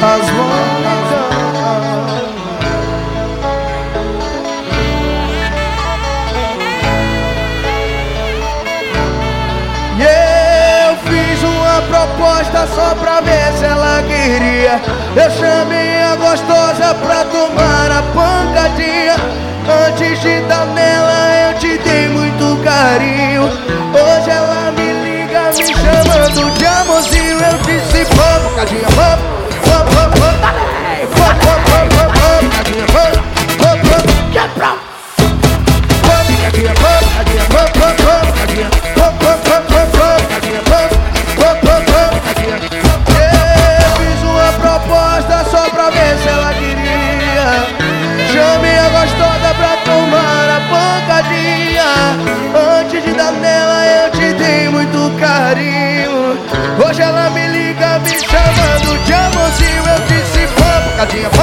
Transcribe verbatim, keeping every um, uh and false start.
as longas. E eu fiz uma proposta só pra ver se ela queria. Eu chamei a gostosa pra tomar a pancadinha. Antes de dar nela eu te dei muito carinho. Hoje ela me liga me chamando de amorzinho. Eu disse vamos, cadinha, vamos, vamos, vamos, vamos, dale, vamos, vamos, vamos, vamos, cadinha, vamos, vamos, vamos, quebra. Vamos, cadinha, vamos, cadinha, vamos, vamos, vamos, cadinha, vamos, vamos, vamos, vamos, cadinha, vamos, vamos, vamos, vamos, cadinha. Eu fiz uma proposta só pra ver se ela queria. Chamei a gostosa pra tomar a pancadinha. Antes de dar nela eu te dei muito carinho. Hoje ela me liga me chamando de amorzinho. Eu disse vamos, cadinha.